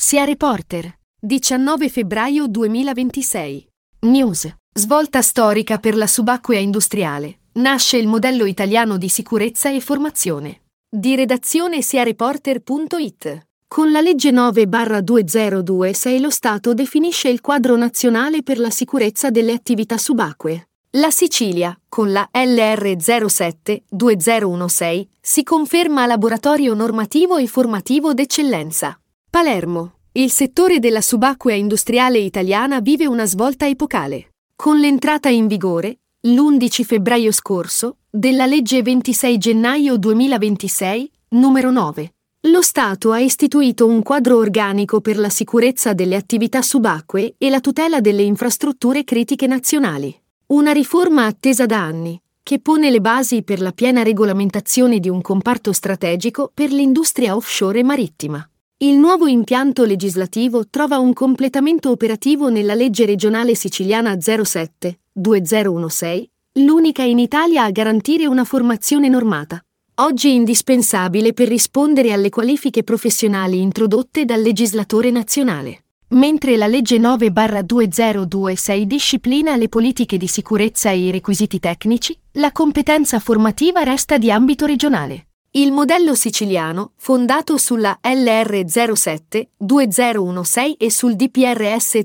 Sia Reporter, 19 febbraio 2026. News. Svolta storica per la subacquea industriale. Nasce il modello italiano di sicurezza e formazione. Di redazione siareporter.it. Con la legge 9/2026 lo Stato definisce il quadro nazionale per la sicurezza delle attività subacquee. La Sicilia, con la LR 07/2016, si conferma laboratorio normativo e formativo d'eccellenza. Palermo. Il settore della subacquea industriale italiana vive una svolta epocale. Con l'entrata in vigore, l'11 febbraio scorso, della legge 26 gennaio 2026, numero 9, lo Stato ha istituito un quadro organico per la sicurezza delle attività subacquee e la tutela delle infrastrutture critiche nazionali. Una riforma attesa da anni, che pone le basi per la piena regolamentazione di un comparto strategico per l'industria offshore e marittima. Il nuovo impianto legislativo trova un completamento operativo nella legge regionale siciliana 07/2016, l'unica in Italia a garantire una formazione normata, oggi indispensabile per rispondere alle qualifiche professionali introdotte dal legislatore nazionale. Mentre la legge 9/2026 disciplina le politiche di sicurezza e i requisiti tecnici, la competenza formativa resta di ambito regionale. Il modello siciliano, fondato sulla LR 07/2016 e sul DPRS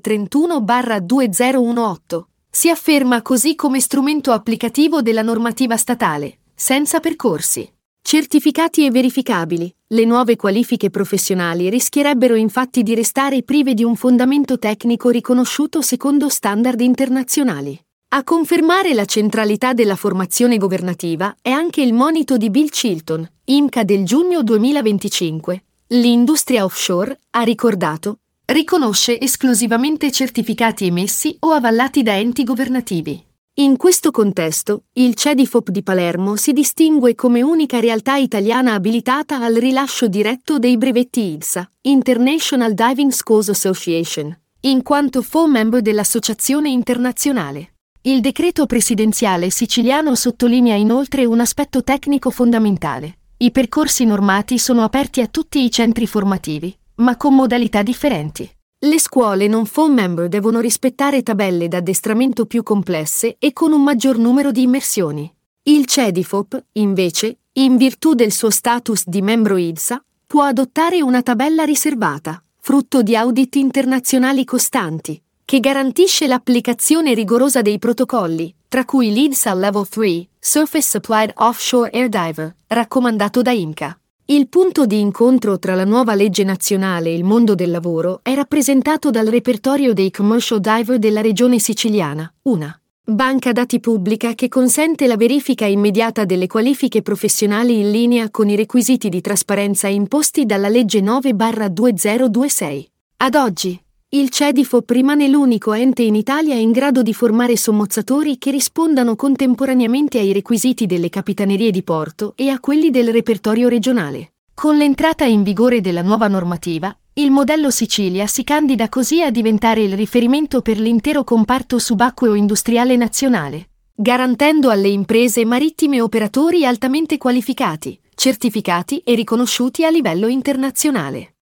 31/2018, si afferma così come strumento applicativo della normativa statale, senza percorsi, certificati e verificabili. Le nuove qualifiche professionali rischierebbero infatti di restare prive di un fondamento tecnico riconosciuto secondo standard internazionali. A confermare la centralità della formazione governativa è anche il monito di Bill Chilton, IMCA del giugno 2025. L'industria offshore, ha ricordato, riconosce esclusivamente certificati emessi o avallati da enti governativi. In questo contesto, il CEDIFOP di Palermo si distingue come unica realtà italiana abilitata al rilascio diretto dei brevetti IDSA, International Diving Schools Association, in quanto full member dell'associazione internazionale. Il decreto presidenziale siciliano sottolinea inoltre un aspetto tecnico fondamentale. I percorsi normati sono aperti a tutti i centri formativi, ma con modalità differenti. Le scuole non full member devono rispettare tabelle d'addestramento più complesse e con un maggior numero di immersioni. Il CEDIFOP, invece, in virtù del suo status di membro IDSA, può adottare una tabella riservata, frutto di audit internazionali costanti, che garantisce l'applicazione rigorosa dei protocolli, tra cui l'IDSA Level 3, Surface Supplied Offshore Air Diver, raccomandato da IMCA. Il punto di incontro tra la nuova legge nazionale e il mondo del lavoro è rappresentato dal repertorio dei commercial diver della regione siciliana, una banca dati pubblica che consente la verifica immediata delle qualifiche professionali in linea con i requisiti di trasparenza imposti dalla legge 9/2026. Ad oggi, il CEDIFOP rimane l'unico ente in Italia in grado di formare sommozzatori che rispondano contemporaneamente ai requisiti delle capitanerie di porto e a quelli del repertorio regionale. Con l'entrata in vigore della nuova normativa, il modello Sicilia si candida così a diventare il riferimento per l'intero comparto subacqueo industriale nazionale, garantendo alle imprese marittime operatori altamente qualificati, certificati e riconosciuti a livello internazionale.